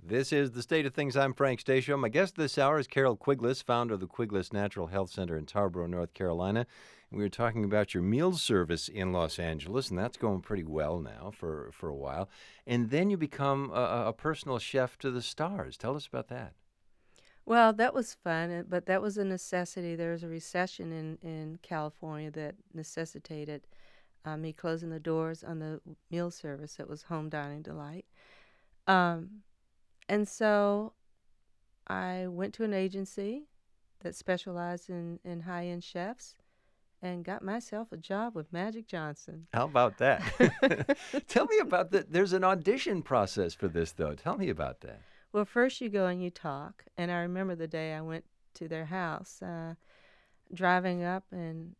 This is The State of Things. I'm Frank Stasio. My guest this hour is Carol Quiglis, founder of the Quiglis Natural Health Center in Tarboro, North Carolina. We were talking about your meal service in Los Angeles, and that's going pretty well now for a while. And then you become a personal chef to the stars. Tell us about that. Well, that was fun, but that was a necessity. There was a recession in California that necessitated me closing the doors on the meal service that was Home Dining Delight. Um, and so I went to an agency that specialized in high-end chefs and got myself a job with Magic Johnson. How about that? Tell me about that. There's an audition process for this, though. Tell me about that. Well, first you go and you talk, and I remember the day I went to their house, driving up, and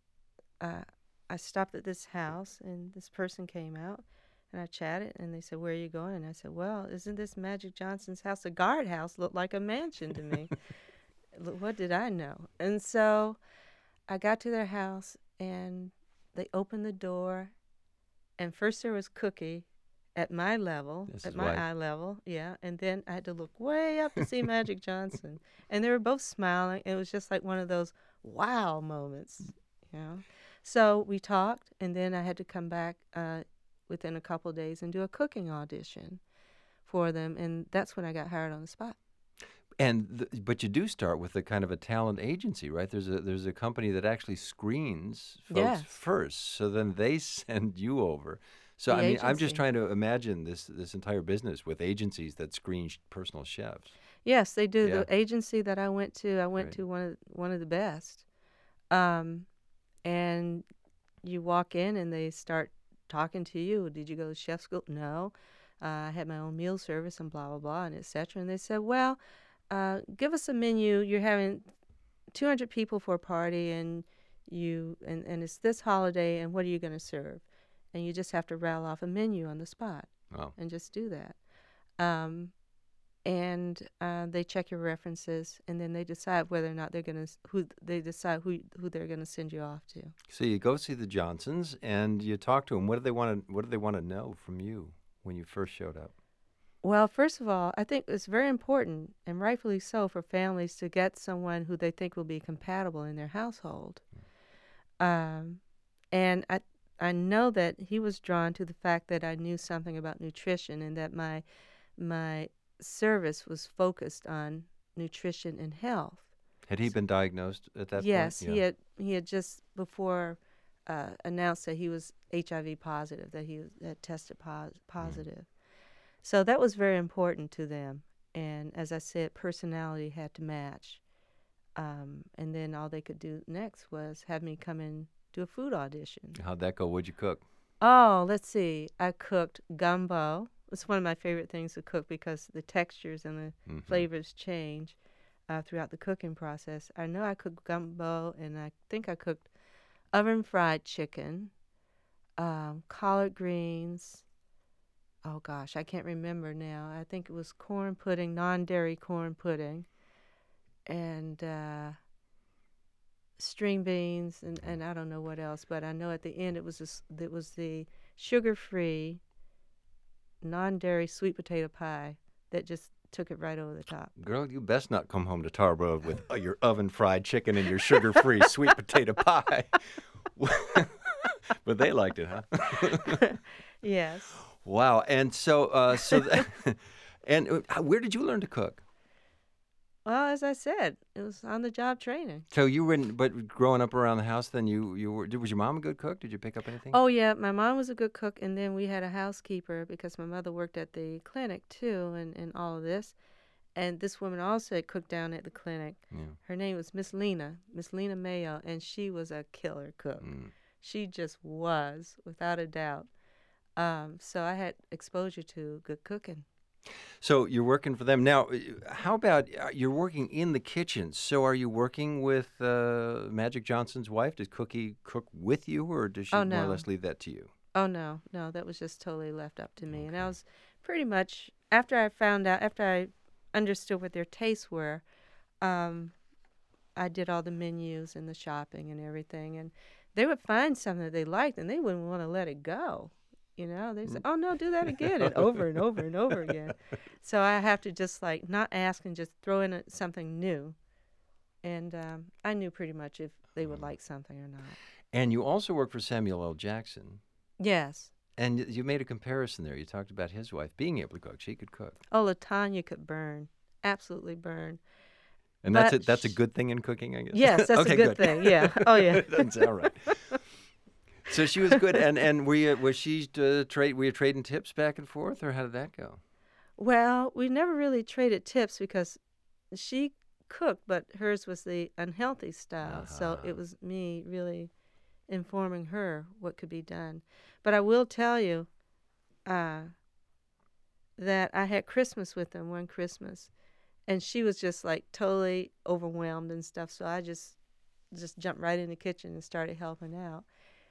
I stopped at this house, and this person came out, and I chatted, and they said, "Where are you going?" And I said, "Well, isn't this Magic Johnson's house? The guardhouse looked like a mansion to me." What did I know? And so I got to their house, and they opened the door, and first there was Cookie at my level, This at is my why. eye level, yeah, and then I had to look way up to see Magic Johnson, and they were both smiling. It was just like one of those wow moments, you know. So we talked, and then I had to come back within a couple of days and do a cooking audition for them, and that's when I got hired on the spot. But you do start with a kind of a talent agency, right? There's a company that actually screens folks Yes, first, so then they send you over. So the I mean, I'm just agency. trying to imagine this entire business with agencies that screen personal chefs. Yes, they do. Yeah, The agency that I went right. to one of the best. Um, and you walk in and they start talking to you. Did you go to chef school? No. I had my own meal service and blah blah blah and etc. And they said, well, give us a menu. You're having 200 people for a party, and and it's this holiday, and what are you going to serve? And you just have to rattle off a menu on the spot Wow. and just do that. Um, and they check your references, and then they decide whether or not they're going to who they're going to send you off to. So you go see the Johnsons and you talk to them. What do they want to know from you when you first showed up? Well, first of all, I think it's very important, and rightfully so, for families to get someone who they think will be compatible in their household. Um, and I know that he was drawn to the fact that I knew something about nutrition, and that my service was focused on nutrition and health. Had he been diagnosed at that point? Yes, Yeah. he had just before announced that he was HIV positive, that had tested Mm. positive. So that was very important to them. And as I said, personality had to match. And then all they could do next was have me come in do a food audition. How'd that go? What'd you cook? Oh, let's see. I cooked gumbo. It's one of my favorite things to cook because the textures and the Hmm. flavors change throughout the cooking process. I know I cooked gumbo, and I think I cooked oven fried chicken, collard greens. Oh gosh, I can't remember now. I think it was corn pudding, non-dairy corn pudding, and string beans, and I don't know what else. But I know at the end it was the sugar-free, non-dairy sweet potato pie that just took it right over the top. Girl, you best not come home to Tarboro with your oven fried chicken and your sugar-free sweet potato pie. But they liked it, huh? Yes. Wow. And where did you learn to cook? Well, as I said, it was on the job training. So you were, but growing up around the house, then you were. Was your mom a good cook? Did you pick up anything? Oh yeah, my mom was a good cook, and then we had a housekeeper because my mother worked at the clinic too, and all of this. And this woman also had cooked down at the clinic. Yeah. Her name was Miss Lena Mayo, and she was a killer cook. Mm. She just was, without a doubt. So I had exposure to good cooking. So you're working for them now. How about you're working in the kitchen? So are you working with Magic Johnson's wife? Does Cookie cook with you, or does she Oh more or no, less leave that to you? oh no, no, that was just totally left up to me. And I Okay. was pretty much after I understood what their tastes were. Um, I did all the menus and the shopping and everything, and they would find something that they liked, and they wouldn't want to let it go. They say, "Oh no, do that again," and over and over and over again. So I have to just like not ask and just throw in something new. And I knew pretty much if they would like something or not. And you also work for Samuel L. Jackson. Yes. And you made a comparison there. You talked about his wife being able to cook. She could cook. Oh, LaTanya could burn, absolutely burn. And But that's a good thing in cooking, I guess. Yes, that's okay, a good thing. Yeah. Oh, yeah. Doesn't sound right. So she was good. And were you trading tips back and forth, or how did that go? Well, we never really traded tips because she cooked, but hers was the unhealthy style. So it was me really informing her what could be done. But I will tell you that I had Christmas with them one Christmas, and she was just like totally overwhelmed and stuff. So I just jumped right in the kitchen and started helping out.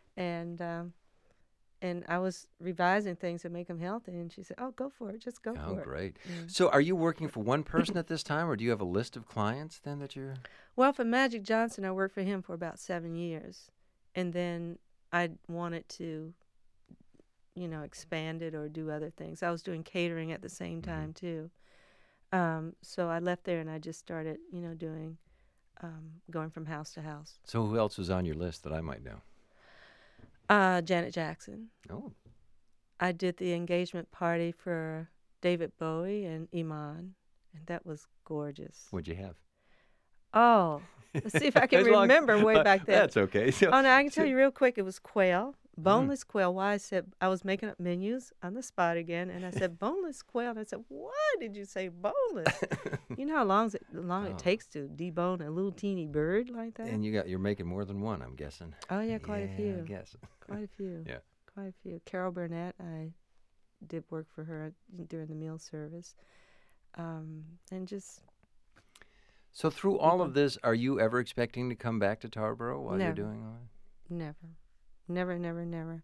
And I was revising things to make them healthy, and she said, "Oh, go for it. Just go for it." Oh, great. Yeah. So are you working for one person at this time, or do you have a list of clients then that you're... Well, for Magic Johnson, I worked for him for about 7 years, and then I wanted to, expand it or do other things. I was doing catering at the same time, too. So I left there, and I just started, doing, going from house to house. So who else was on your list that I might know? Janet Jackson. Oh. I did the engagement party for David Bowie and Iman, and that was gorgeous. What'd you have? Oh, let's see if I can remember way back then. That's okay. So, Oh, no, I can tell you real quick. It was quail, boneless quail. Why I said I was making up menus on the spot again, and I said boneless quail, and I said, "Why did you say boneless?" You know how long it takes to debone a little teeny bird like that? And you're making more than one, I'm guessing. Oh yeah, quite a few. I guess. Quite a few. Yeah. Quite a few. Carol Burnett, I did work for her during the meal service, and just. So through all of this, are you ever expecting to come back to Tarboro while you're doing all that? Never. Never.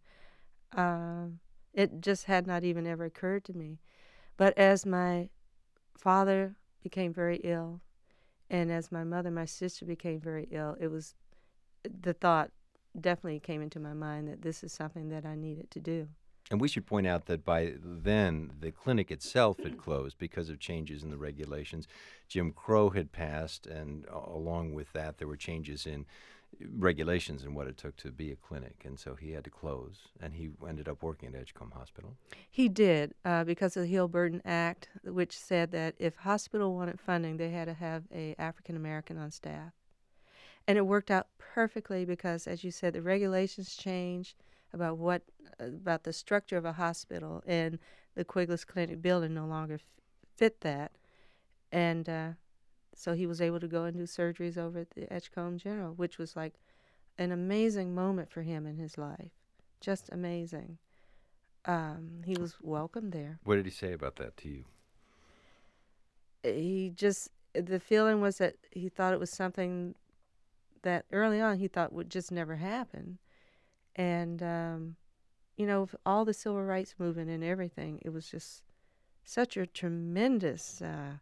It just had not even ever occurred to me. But as my father became very ill, and as my sister became very ill, the thought definitely came into my mind that this is something that I needed to do. And we should point out that by then, the clinic itself had closed because of changes in the regulations. Jim Crow had passed, and along with that, there were changes in regulations and what it took to be a clinic. And so he had to close, and he ended up working at Edgecombe Hospital. He did, because of the Hill-Burton Act, which said that if hospital wanted funding, they had to have an African-American on staff. And it worked out perfectly because, as you said, the regulations changed about the structure of a hospital, and the Quigless Clinic building no longer fit that. And so he was able to go and do surgeries over at the Edgecombe General, which was like an amazing moment for him in his life. Just amazing. He was welcome there. What did he say about that to you? The feeling was that he thought it was something that early on he thought would just never happen. And, all the civil rights movement and everything, it was just such a tremendous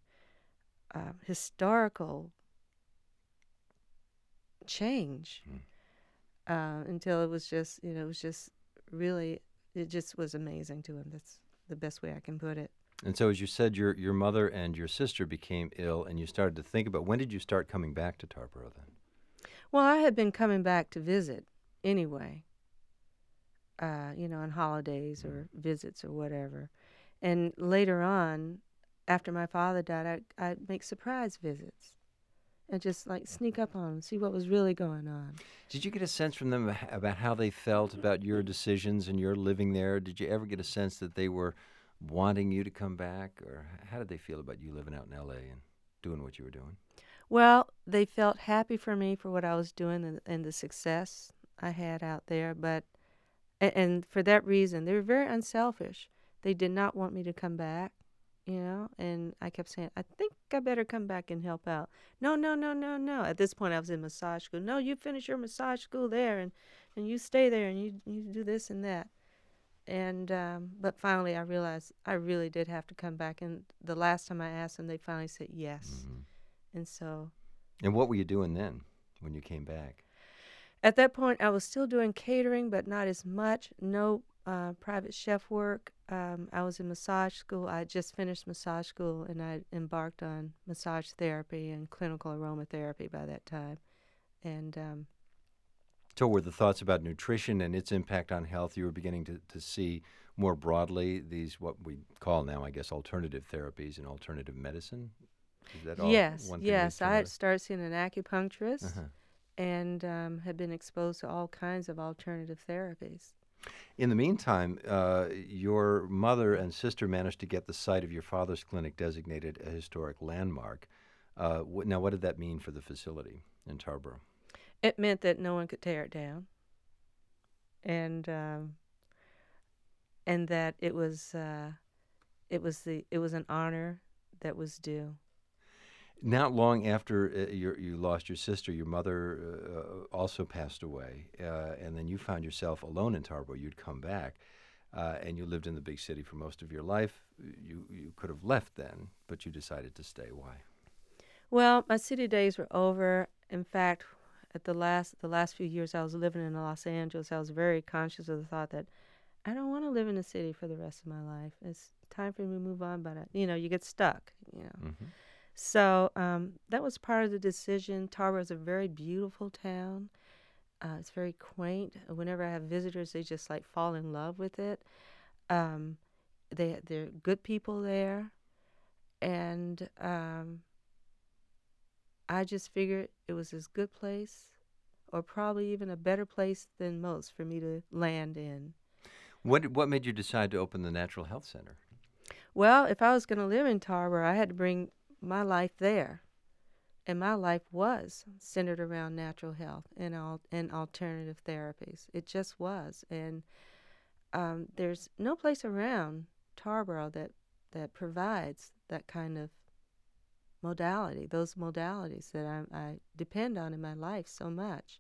historical change until it was just really, it just was amazing to him. That's the best way I can put it. And so, as you said, your mother and your sister became ill, and you started to think about, when did you start coming back to Tarboro then? Well, I had been coming back to visit anyway. On holidays or visits or whatever. And later on, after my father died, I'd make surprise visits and just like sneak up on them, see what was really going on. Did you get a sense from them about how they felt about your decisions and your living there? Did you ever get a sense that they were wanting you to come back? Or how did they feel about you living out in L.A. and doing what you were doing? Well, they felt happy for me for what I was doing and the success I had out there, and for that reason, they were very unselfish. They did not want me to come back, and I kept saying, I think I better come back and help out. No. At this point, I was in massage school. No, you finish your massage school there, and you stay there, and you do this and that. And but finally, I realized I really did have to come back, and the last time I asked them, they finally said yes. And so. And what were you doing then when you came back? At that point, I was still doing catering, but not as much. No private chef work. I was in massage school. I had just finished massage school, and I embarked on massage therapy and clinical aromatherapy by that time. And So were the thoughts about nutrition and its impact on health, you were beginning to see more broadly these, what we call now, I guess, alternative therapies and alternative medicine? Is that all yes, one thing leads yes, to I had another? started seeing an acupuncturist Uh-huh. and had been exposed to all kinds of alternative therapies. In the meantime, your mother and sister managed to get the site of your father's clinic designated a historic landmark. Now, what did that mean for the facility in Tarboro? It meant that no one could tear it down, and that it was an honor that was due. Not long after you lost your sister, your mother also passed away, and then you found yourself alone in Tarboro. You'd come back, and you lived in the big city for most of your life. You could have left then, but you decided to stay. Why? Well, my city days were over. In fact, at the last few years I was living in Los Angeles, I was very conscious of the thought that I don't want to live in the city for the rest of my life. It's time for me to move on, but you get stuck. Hmm. So that was part of the decision. Tarboro is a very beautiful town. It's very quaint. Whenever I have visitors, they just like fall in love with it. Um, they're good people there, and I just figured it was as good place, or probably even a better place than most for me to land in. What made you decide to open the Natural Health Center? Well, if I was going to live in Tarboro, I had to bring my life there. And my life was centered around natural health and alternative therapies. It just was. And there's no place around Tarboro that provides that kind of modality, those modalities that I depend on in my life so much.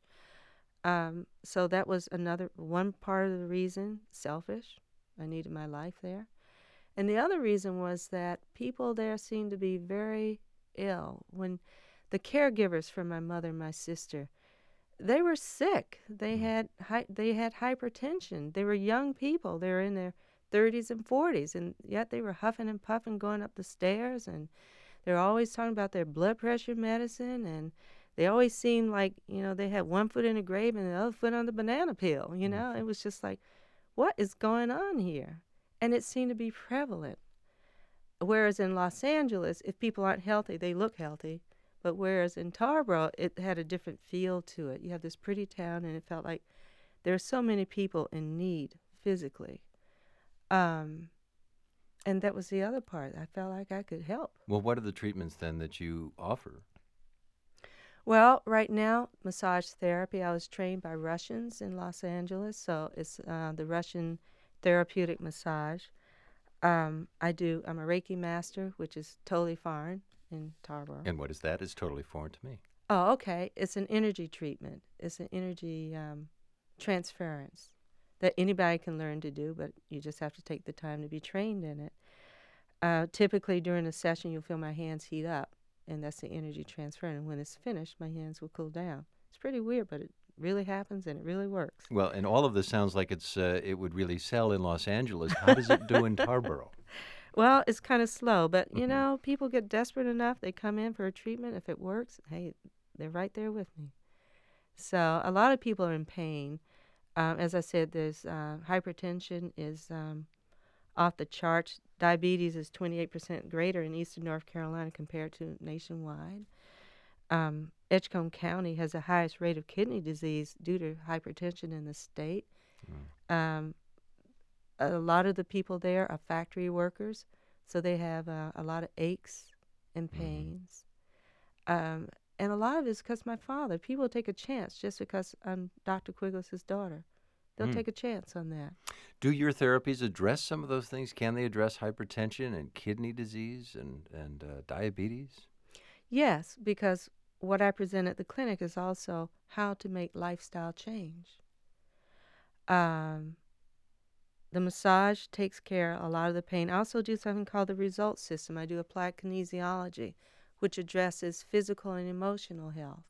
So that was one part of the reason, selfish. I needed my life there. And the other reason was that people there seemed to be very ill. When the caregivers for my mother and my sister, they were sick. Mm. They had hypertension. They were young people. They were in their 30s and 40s, and yet they were huffing and puffing going up the stairs, and they were always talking about their blood pressure medicine, and they always seemed like, they had one foot in the grave and the other foot on the banana peel. It was just like, what is going on here? And it seemed to be prevalent. Whereas in Los Angeles, if people aren't healthy, they look healthy. But whereas in Tarboro, it had a different feel to it. You have this pretty town, and it felt like there are so many people in need physically. Um, and that was the other part. I felt like I could help. Well, what are the treatments then that you offer? Well, right now, massage therapy. I was trained by Russians in Los Angeles, so it's the Russian therapeutic massage. I'm a Reiki master, which is totally foreign in Tarboro. And what is that? It's totally foreign to me. Oh, okay. It's an energy treatment. It's an energy transference that anybody can learn to do, but you just have to take the time to be trained in it. Typically, during a session, you'll feel my hands heat up, and that's the energy transfer. And when it's finished, my hands will cool down. It's pretty weird, but it really happens and it really works. Well, and all of this sounds like it would really sell in Los Angeles. How does it do in Tarboro? Well, it's kind of slow, but Hmm. people get desperate enough. They come in for a treatment. If it works, hey, they're right there with me. So a lot of people are in pain. As I said, there's hypertension is off the charts. Diabetes is 28% greater in eastern North Carolina compared to nationwide. Edgecombe County has the highest rate of kidney disease due to hypertension in the state. Mm. Um, a lot of the people there are factory workers, so they have a lot of aches and Hmm. pains. Um, and a lot of it's because my father. People take a chance just because I'm Dr. Quigles's daughter. They'll Mm. take a chance on that. Do your therapies address some of those things? Can they address hypertension and kidney disease and diabetes? Yes, because what I present at the clinic is also how to make lifestyle change. Um, the massage takes care of a lot of the pain. I also do something called the result system. I do applied kinesiology, which addresses physical and emotional health.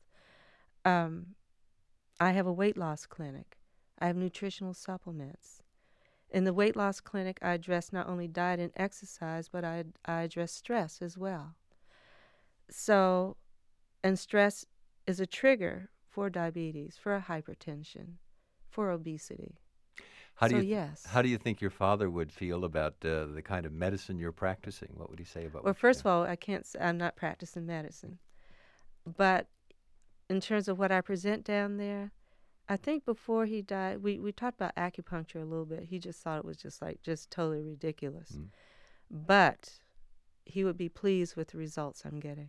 Um, I have a weight loss clinic. I have nutritional supplements. In the weight loss clinic, I address not only diet and exercise, but I address stress as well. So, and stress is a trigger for diabetes, for hypertension, for obesity. How do So, you yes. how do you think your father would feel about the kind of medicine you're practicing? What would he say about Well, what you're first of all, I can't say I'm not practicing medicine. But in terms of what I present down there, I think before he died, we talked about acupuncture a little bit. He just thought it was just totally ridiculous. doing? But he would be pleased with the results I'm getting.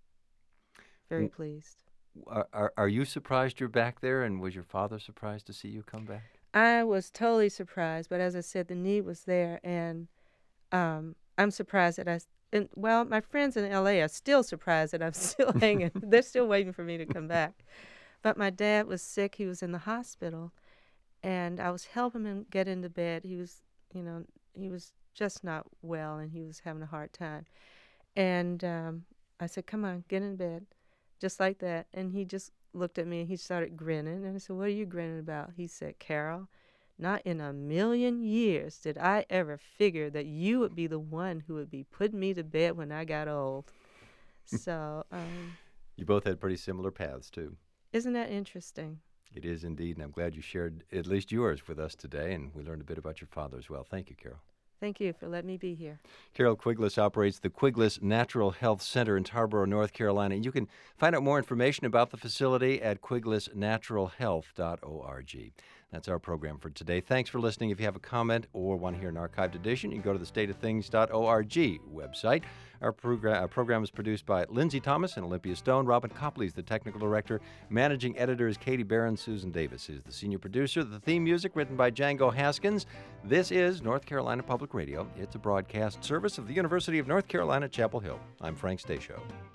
Very Mm. pleased. Are you surprised you're back there, and was your father surprised to see you come back? I was totally surprised, but as I said, the need was there, and I'm surprised that well, my friends in LA are still surprised that I'm still hanging. They're still waiting for me to come back. But my dad was sick. He was in the hospital, and I was helping him get into bed. He was just not well, and he was having a hard time. And I said, "Come on, get in bed," just like that. And he just looked at me and he started grinning. And I said, "What are you grinning about?" He said, "Carol, not in a million years did I ever figure that you would be the one who would be putting me to bed when I got old." So, You both had pretty similar paths, too. isn't that interesting? It is indeed, and I'm glad you shared at least yours with us today, and we learned a bit about your father as well. Thank you, Carol. Thank you for letting me be here. Carol Quiglis operates the Quiglis Natural Health Center in Tarboro, North Carolina. You can find out more information about the facility at quiglisnaturalhealth.org. That's our program for today. Thanks for listening. If you have a comment or want to hear an archived edition, you can go to the stateofthings.org website. Our program is produced by Lindsay Thomas and Olympia Stone. Robin Copley is the technical director. Managing editor is Katie Barron. Susan Davis is the senior producer. The theme music written by Django Haskins. This is North Carolina Public Radio. It's a broadcast service of the University of North Carolina, Chapel Hill. I'm Frank Stasio.